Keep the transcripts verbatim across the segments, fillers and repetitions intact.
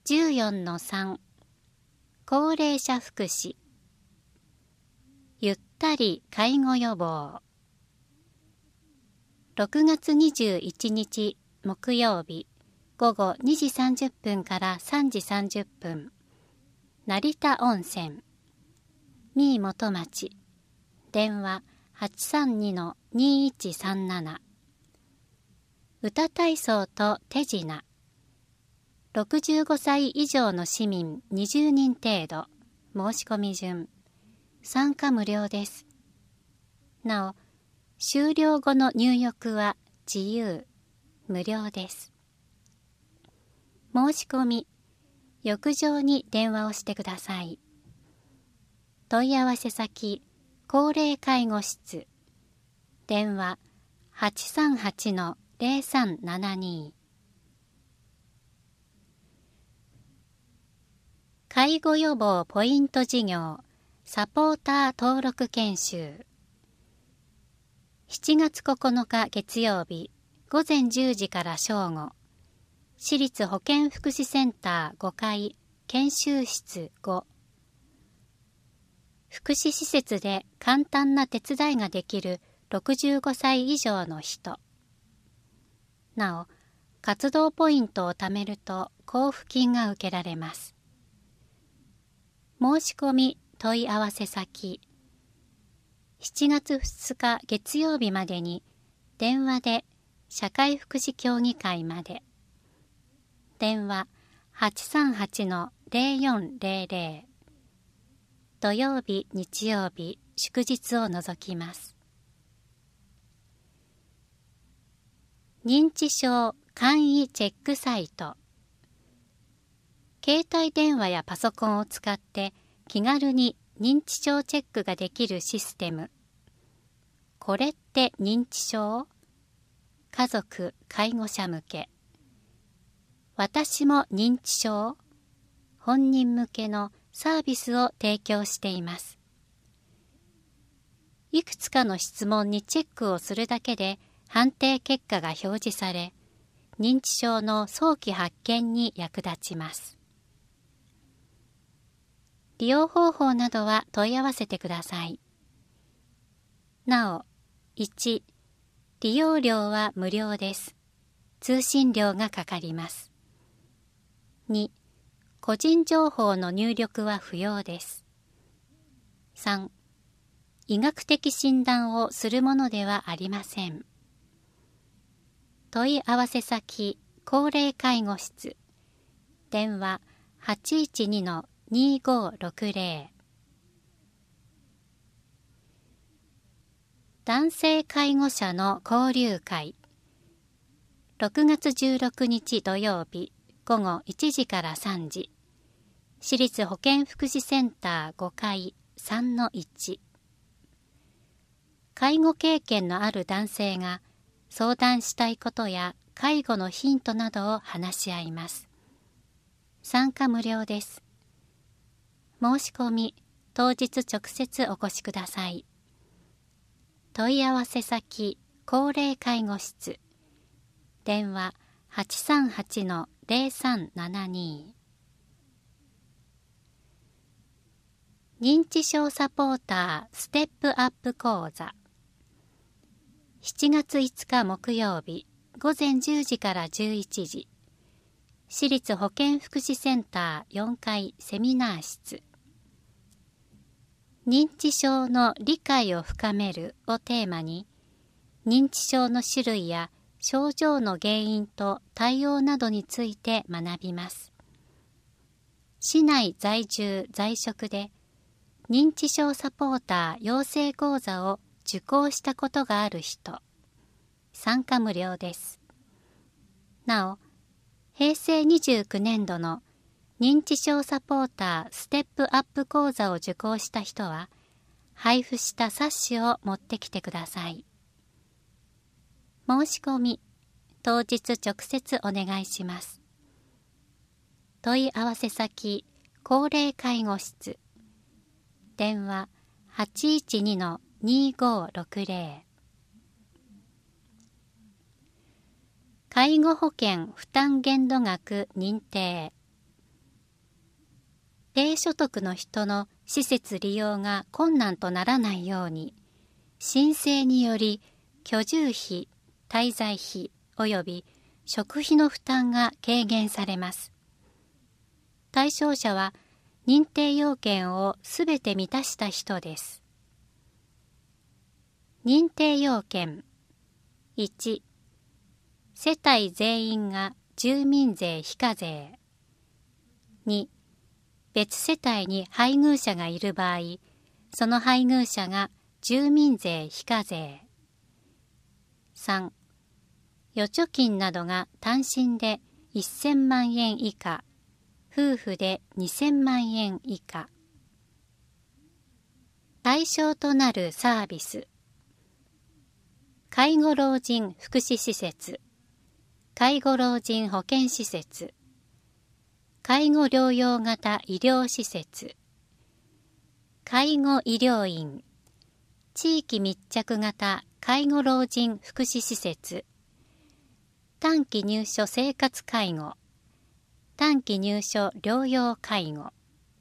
じゅうよんのさん 高齢者福祉。ゆったり介護予防。ろくがつにじゅういちにち木曜日午後にじさんじゅっぷんからさんじさんじゅっぷん、成田温泉三井元町、電話 はちさんにのにいちさんなな。歌体操と手品。ろくじゅうごさい以上の市民にじゅうにん程度。申し込み順。参加無料です。なお、終了後の入浴は自由、無料です。申し込み、浴場に電話をしてください。問い合わせ先、高齢介護室。電話 はちさんはちのぜろさんななに。介護予防ポイント事業サポーター登録研修。しちがつここのか月曜日午前じゅうじから正午、市立保健福祉センターごかい研修室ご。福祉施設で簡単な手伝いができるろくじゅうごさい以上の人。なお、活動ポイントを貯めると交付金が受けられます。申し込み問い合わせ先、しちがつふつか月曜日までに電話で社会福祉協議会まで。電話 はちさんはちのぜろよんぜろぜろ。土曜日、日曜日、祝日を除きます。認知症簡易チェックサイト。携帯電話やパソコンを使って気軽に認知症チェックができるシステム。これって認知症？家族・介護者向け。私も認知症？本人向けのサービスを提供しています。いくつかの質問にチェックをするだけで判定結果が表示され、認知症の早期発見に役立ちます。利用方法などは問い合わせてください。なお、いち、利用料は無料です。通信料がかかります。に、個人情報の入力は不要です。さん、医学的診断をするものではありません。問い合わせ先、高齢介護室。電話 はちいちにのにごろくぜろ。男性介護者の交流会。ろくがつじゅうろくにち土曜日午後いちじからさんじ、市立保健福祉センターごかいさんのいち。介護経験のある男性が相談したいことや介護のヒントなどを話し合います。参加無料です。申し込み、当日直接お越しください。問い合わせ先、高齢介護室。電話 はちさんはちのぜろさんななに。認知症サポーターステップアップ講座。しちがついつか木曜日午前じゅうじからじゅういちじ、市立保健福祉センターよんかいセミナー室。認知症の理解を深めるをテーマに、認知症の種類や症状の原因と対応などについて学びます。市内在住在職で認知症サポーター養成講座を受講したことがある人。参加無料です。なお、へいせいにじゅうきゅうねんどの認知症サポーターステップアップ講座を受講した人は、配布した冊子を持ってきてください。申し込み、当日直接お願いします。問い合わせ先、高齢介護室。電話 はちいちにのにごろくぜろ。介護保険負担限度額認定。 低所得の人の施設利用が困難とならないように、申請により居住費、滞在費及び食費の負担が軽減されます。対象者は認定要件をすべて満たした人です。認定要件いち、世帯全員が住民税非課税。に、別世帯に配偶者がいる場合、その配偶者が住民税非課税。さん、預貯金などが単身でせんまんえん以下、夫婦でにせんまんえん以下。対象となるサービス。介護老人福祉施設、介護老人保健施設、介護療養型医療施設、介護医療院、地域密着型介護老人福祉施設、短期入所生活介護、短期入所療養介護。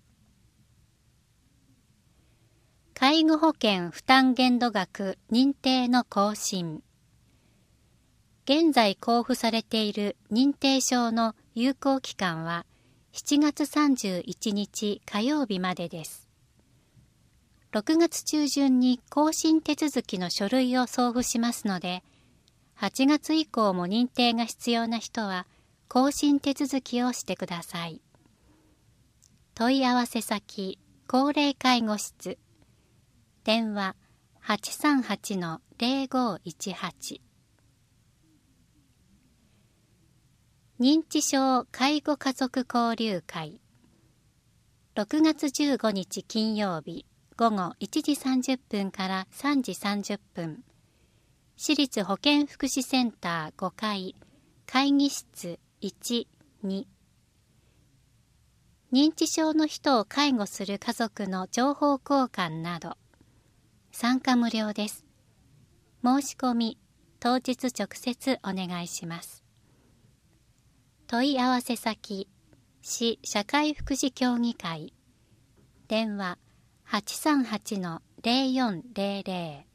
介護保険負担限度額認定の更新。現在交付されている認定証の有効期間はしちがつさんじゅういちにち火曜日までです。ろくがつ中旬に更新手続きの書類を送付しますので、はちがつ以降も認定が必要な人は更新手続きをしてください。問い合わせ先、高齢介護室、電話 はちさんはちのゼロごいちはち。認知症介護家族交流会。ろくがつじゅうごにち金曜日午後いちじさんじゅっぷんからさんじさんじゅっぷん。市立保健福祉センターごかい、会議室いち、に。認知症の人を介護する家族の情報交換など。参加無料です。申し込み、当日直接お願いします。問い合わせ先、市社会福祉協議会。電話 はちさんはちのゼロよんゼロゼロ。